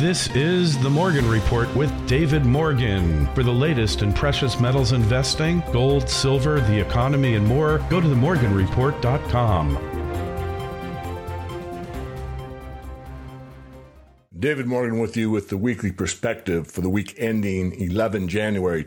This is the Morgan Report with David Morgan. For the latest in precious metals investing, gold, silver, the economy, and more, go to themorganreport.com. David Morgan with you with the weekly perspective for the week ending 11 January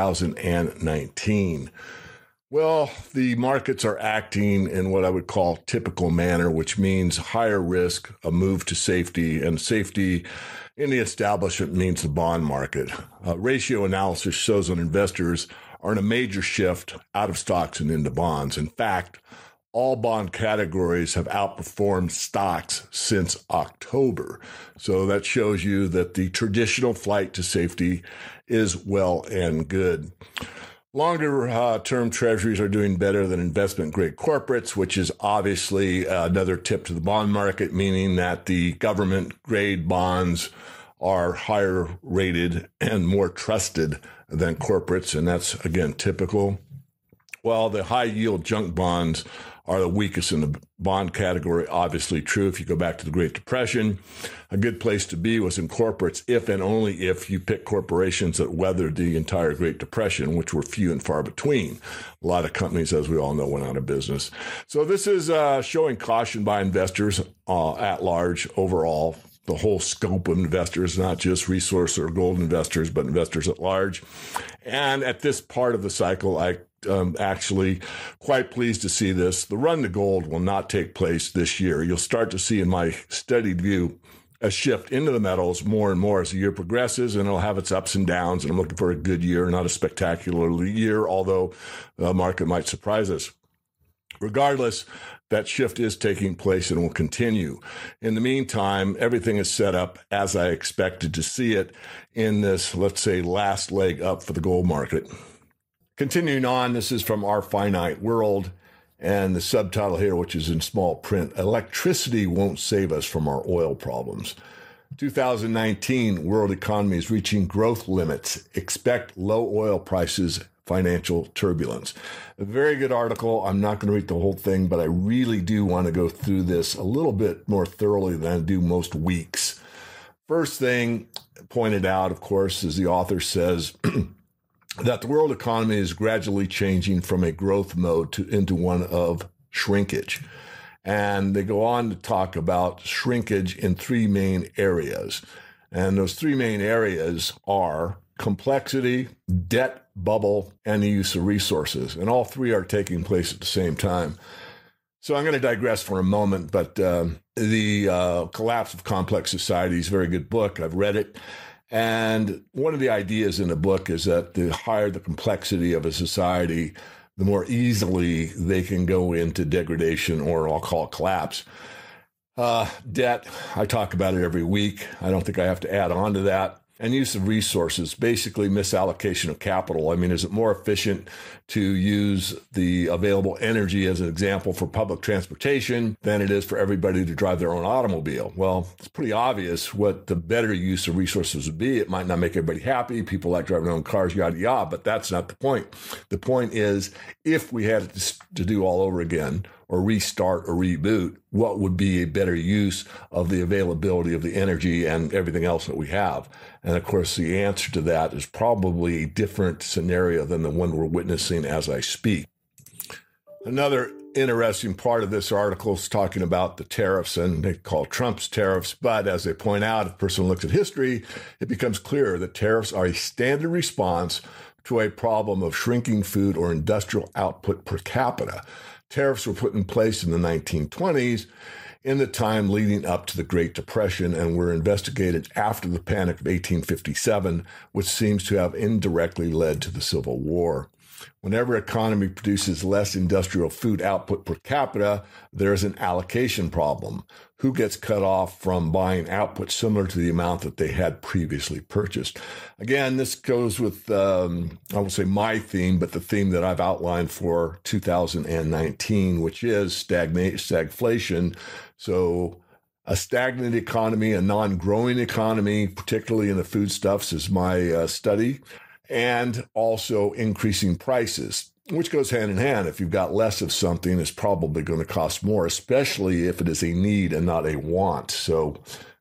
2019. Well, the markets are acting in what I would call typical manner, which means higher risk, a move to safety, and safety in the establishment means the bond market. Ratio analysis shows that investors are in a major shift out of stocks and into bonds. In fact, all bond categories have outperformed stocks since October. So that shows you that the traditional flight to safety is well and good. Longer-term treasuries are doing better than investment-grade corporates, which is obviously another tip to the bond market, meaning that the government-grade bonds are higher rated and more trusted than corporates, and that's, again, typical. While the high-yield junk bonds are the weakest in the bond category, obviously true. If you go back to the Great Depression, a good place to be was in corporates if and only if you pick corporations that weathered the entire Great Depression, which were few and far between. A lot of companies, as we all know, went out of business. So this is showing caution by investors at large overall. The whole scope of investors, not just resource or gold investors, but investors at large. And at this part of the cycle, I'm actually quite pleased to see this. The run to gold will not take place this year. You'll start to see, in my studied view, a shift into the metals more and more as the year progresses, and it'll have its ups and downs. And I'm looking for a good year, not a spectacular year, although the market might surprise us. Regardless, that shift is taking place and will continue. In the meantime, everything is set up as I expected to see it in this, let's say, last leg up for the gold market. Continuing on, this is from Our Finite World, and the subtitle here, which is in small print, Electricity Won't Save Us from Our Oil Problems. 2019, world economy is reaching growth limits. Expect low oil prices, financial turbulence. A very good article. I'm not going to read the whole thing, but I really do want to go through this a little bit more thoroughly than I do most weeks. First thing pointed out, of course, is the author says that the world economy is gradually changing from a growth mode into one of shrinkage. And they go on to talk about shrinkage in three main areas. And those three main areas are complexity, debt bubble, and the use of resources. And all three are taking place at the same time. So I'm going to digress for a moment, but the Collapse of Complex Society is a very good book. I've read it. And one of the ideas in the book is that the higher the complexity of a society, the more easily they can go into degradation, or I'll call it collapse. Debt, I talk about it every week. I don't think I have to add on to that. And use of resources, basically misallocation of capital. I mean, is it more efficient to use the available energy, as an example, for public transportation than it is for everybody to drive their own automobile? Well, it's pretty obvious what the better use of resources would be. It might not make everybody happy. People like driving their own cars, yada, yada, but that's not the point. The point is, if we had to do all over again, or restart or reboot, what would be a better use of the availability of the energy and everything else that we have? And of course, the answer to that is probably a different scenario than the one we're witnessing as I speak. Another interesting part of this article is talking about the tariffs, and they call Trump's tariffs. But as they point out, if a person looks at history, it becomes clear that tariffs are a standard response to a problem of shrinking food or industrial output per capita. Tariffs were put in place in the 1920s, in the time leading up to the Great Depression, and were investigated after the Panic of 1857, which seems to have indirectly led to the Civil War. Whenever an economy produces less industrial food output per capita, there's an allocation problem. Who gets cut off from buying output similar to the amount that they had previously purchased? Again, this goes with, I won't say my theme, but the theme that I've outlined for 2019, which is stagflation. So a stagnant economy, a non-growing economy, particularly in the foodstuffs, is my study. And also increasing prices, which goes hand in hand. If you've got less of something, it's probably going to cost more, especially if it is a need and not a want. So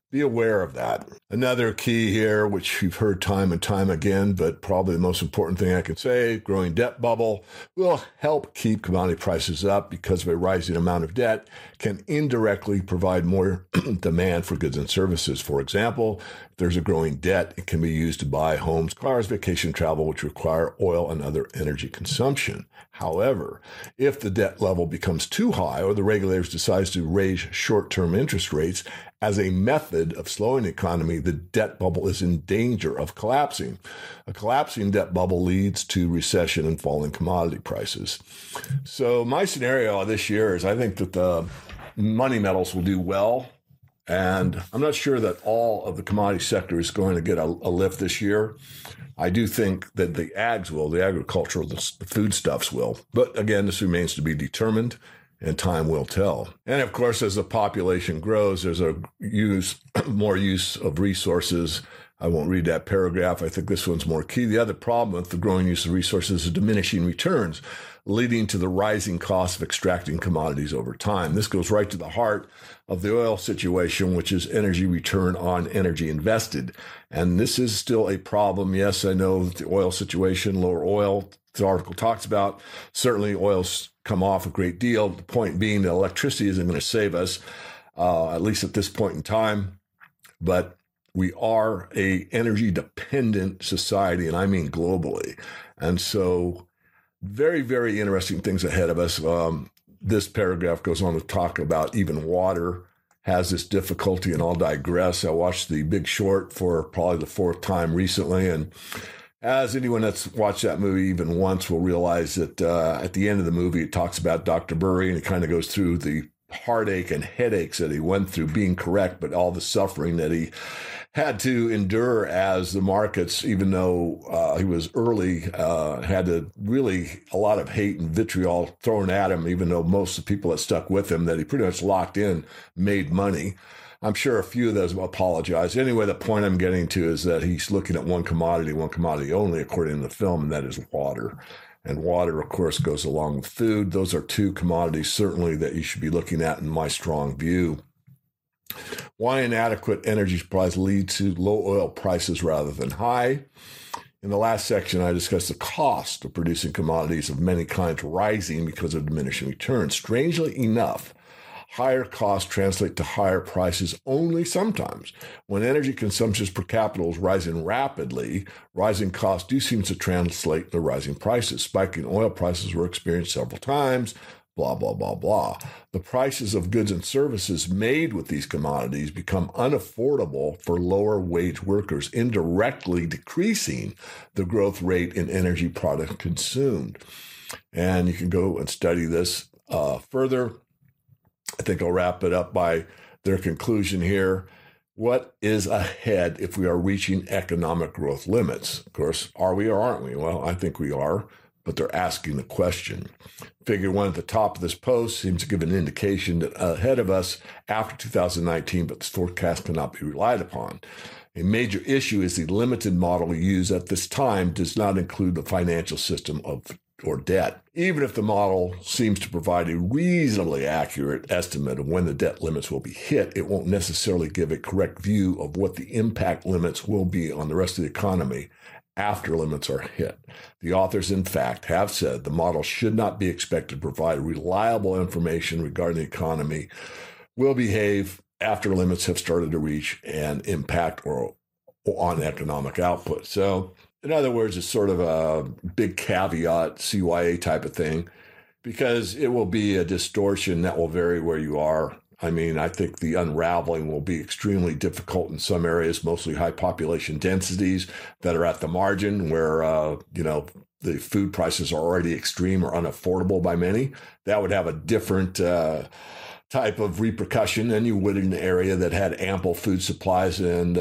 be aware of that. Another key here, which you've heard time and time again, but probably the most important thing I can say, growing debt bubble will help keep commodity prices up because of a rising amount of debt can indirectly provide more demand for goods and services. For example, if there's a growing debt, it can be used to buy homes, cars, vacation travel, which require oil and other energy consumption. However, if the debt level becomes too high or the regulators decide to raise short-term interest rates as a method of slowing the economy, the debt bubble is in danger of collapsing. A collapsing debt bubble leads to recession and falling commodity prices. So my scenario this year is I think that the money metals will do well. And I'm not sure that all of the commodity sector is going to get a lift this year. I do think that the ags will, the agricultural, the foodstuffs will. But again, this remains to be determined, and time will tell. And of course, as the population grows, there's more use of resources. I won't read that paragraph. I think this one's more key. The other problem with the growing use of resources is diminishing returns, leading to the rising cost of extracting commodities over time. This goes right to the heart of the oil situation, which is energy return on energy invested. And this is still a problem. Yes, I know that the oil situation, lower oil, the article talks about, certainly oil's come off a great deal. The point being that electricity isn't going to save us, at least at this point in time. But we are a energy dependent society, and I mean globally. And so very, very interesting things ahead of us. This paragraph goes on to talk about even water has this difficulty, and I'll digress. I watched The Big Short for probably the fourth time recently, and as anyone that's watched that movie even once will realize that at the end of the movie, it talks about Dr. Burry, and it kind of goes through the heartache and headaches that he went through being correct, but all the suffering that he had to endure as the markets, even though he was early, had a lot of hate and vitriol thrown at him, even though most of the people that stuck with him that he pretty much locked in made money. I'm sure a few of those apologized. Anyway, the point I'm getting to is that he's looking at one commodity only, according to the film, and that is water. And water, of course, goes along with food. Those are two commodities, certainly, that you should be looking at in my strong view. Why inadequate energy supplies lead to low oil prices rather than high. In the last section, I discussed the cost of producing commodities of many kinds rising because of diminishing returns. Strangely enough, higher costs translate to higher prices only sometimes. When energy consumption per capita is rising rapidly, rising costs do seem to translate to rising prices. Spiking oil prices were experienced several times, blah, blah, blah, blah. The prices of goods and services made with these commodities become unaffordable for lower wage workers, indirectly decreasing the growth rate in energy product consumed. And you can go and study this further. I think I'll wrap it up by their conclusion here. What is ahead if we are reaching economic growth limits? Of course, are we or aren't we? Well, I think we are, but they're asking the question. Figure 1 at the top of this post seems to give an indication that ahead of us after 2019, but this forecast cannot be relied upon. A major issue is the limited model used at this time does not include the financial system or debt. Even if the model seems to provide a reasonably accurate estimate of when the debt limits will be hit, it won't necessarily give a correct view of what the impact limits will be on the rest of the economy after limits are hit. The authors, in fact, have said the model should not be expected to provide reliable information regarding the economy will behave after limits have started to reach an impact or on economic output. So, in other words, it's sort of a big caveat, CYA type of thing, because it will be a distortion that will vary where you are. I mean, I think the unraveling will be extremely difficult in some areas, mostly high population densities that are at the margin where, the food prices are already extreme or unaffordable by many. That would have a different type of repercussion than you would in an area that had ample food supplies and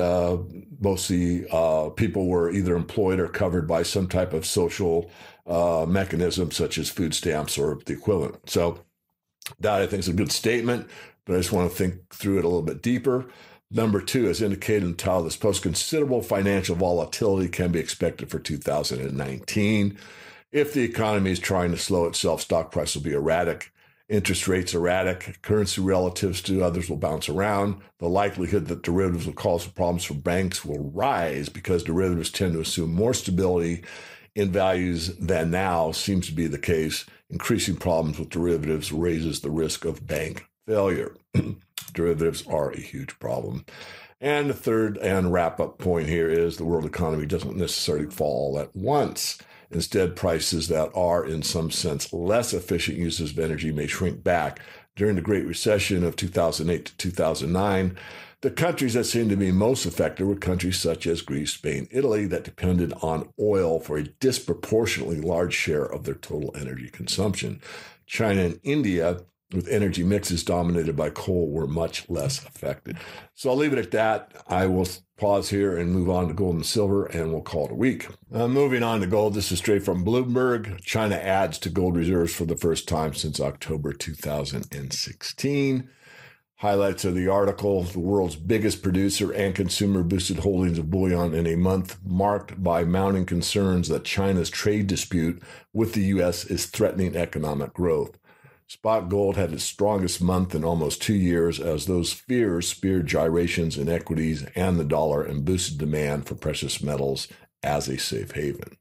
mostly people were either employed or covered by some type of social mechanism such as food stamps or the equivalent. So that I think is a good statement, but I just want to think through it a little bit deeper. Number 2, as indicated in the title of this post, considerable financial volatility can be expected for 2019. If the economy is trying to slow itself, stock price will be erratic Interest rates erratic, currency relatives to others will bounce around. The likelihood that derivatives will cause problems for banks will rise because derivatives tend to assume more stability in values than now seems to be the case. Increasing problems with derivatives raises the risk of bank failure. Derivatives are a huge problem. And the third and wrap-up point here is the world economy doesn't necessarily fall all at once. Instead, prices that are, in some sense, less efficient uses of energy may shrink back. During the Great Recession of 2008 to 2009, the countries that seemed to be most affected were countries such as Greece, Spain, Italy, that depended on oil for a disproportionately large share of their total energy consumption. China and India, with energy mixes dominated by coal, were much less affected. So I'll leave it at that. I will pause here and move on to gold and silver, and we'll call it a week. Moving on to gold, this is straight from Bloomberg. China adds to gold reserves for the first time since October 2016. Highlights of the article: the world's biggest producer and consumer boosted holdings of bullion in a month marked by mounting concerns that China's trade dispute with the U.S. is threatening economic growth. Spot gold had its strongest month in almost 2 years as those fears speared gyrations in equities and the dollar and boosted demand for precious metals as a safe haven.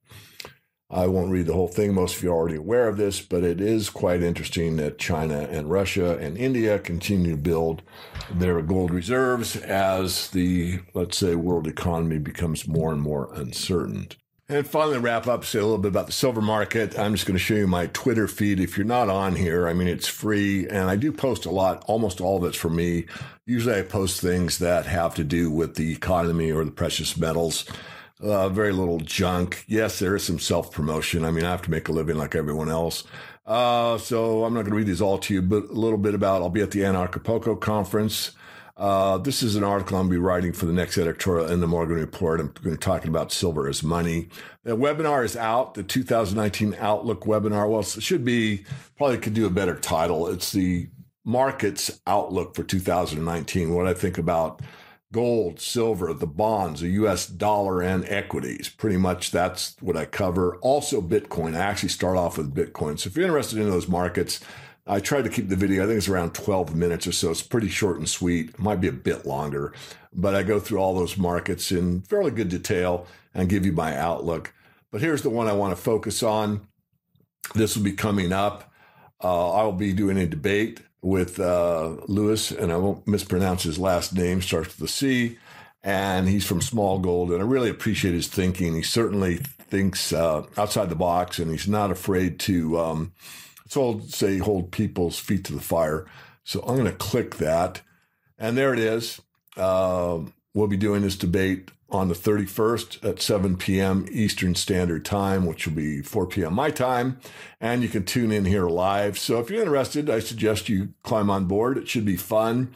I won't read the whole thing. Most of you are already aware of this, but it is quite interesting that China and Russia and India continue to build their gold reserves as the, let's say, world economy becomes more and more uncertain. And finally, wrap up, say a little bit about the silver market. I'm just going to show you my Twitter feed. If you're not on here, I mean, it's free, and I do post a lot. Almost all of it's for me. Usually I post things that have to do with the economy or the precious metals. Very little junk. Yes, there is some self-promotion. I mean, I have to make a living like everyone else. So I'm not going to read these all to you, but a little bit about, I'll be at the Anarchapulco conference. This is an article I'll be writing for the next editorial in the Morgan Report. I'm going to be talking about silver as money. The webinar is out, the 2019 Outlook webinar. Well, it should be, probably could do a better title. It's the market's outlook for 2019, what I think about gold, silver, the bonds, the U.S. dollar, and equities. Pretty much that's what I cover. Also Bitcoin. I actually start off with Bitcoin. So if you're interested in those markets, I tried to keep the video, I think it's around 12 minutes or so. It's pretty short and sweet. It might be a bit longer, but I go through all those markets in fairly good detail and give you my outlook. But here's the one I want to focus on. This will be coming up. I'll be doing a debate with Lewis, and I won't mispronounce his last name, starts with a C, and he's from Small Gold, and I really appreciate his thinking. He certainly thinks outside the box, and he's not afraid to hold people's feet to the fire. So I'm going to click that. And there it is. We'll be doing this debate on the 31st at 7 p.m. Eastern Standard Time, which will be 4 p.m. my time. And you can tune in here live. So if you're interested, I suggest you climb on board. It should be fun.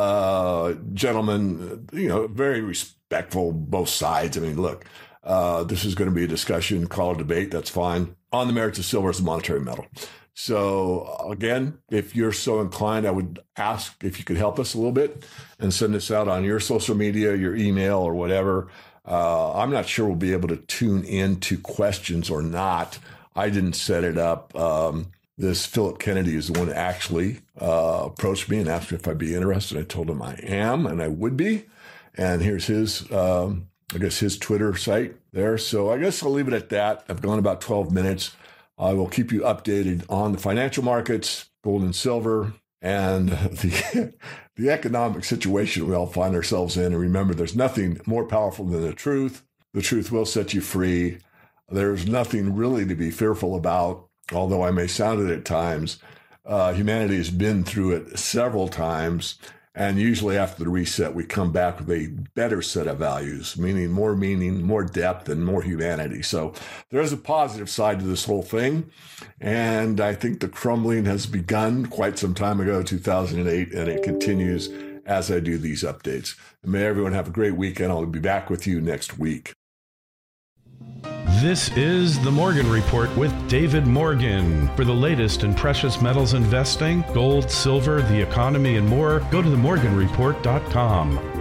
Gentlemen, very respectful, both sides. I mean, look, this is going to be a discussion, call a debate. That's fine. On the merits of silver as a monetary metal. So again, if you're so inclined, I would ask if you could help us a little bit and send this out on your social media, your email, or whatever. I'm not sure we'll be able to tune in to questions or not. I didn't set it up. This Philip Kennedy is the one that actually approached me and asked me if I'd be interested. I told him I am, and I would be. And here's his, his Twitter site there. So I guess I'll leave it at that. I've gone about 12 minutes. I will keep you updated on the financial markets, gold and silver, and the economic situation we all find ourselves in. And remember, there's nothing more powerful than the truth. The truth will set you free. There's nothing really to be fearful about, although I may sound it at times. Humanity has been through it several times. And usually after the reset, we come back with a better set of values, meaning, more depth, and more humanity. So there's a positive side to this whole thing. And I think the crumbling has begun quite some time ago, 2008, and it continues as I do these updates. And may everyone have a great weekend. I'll be back with you next week. This is the Morgan Report with David Morgan. For the latest in precious metals investing, gold, silver, the economy, and more, go to themorganreport.com.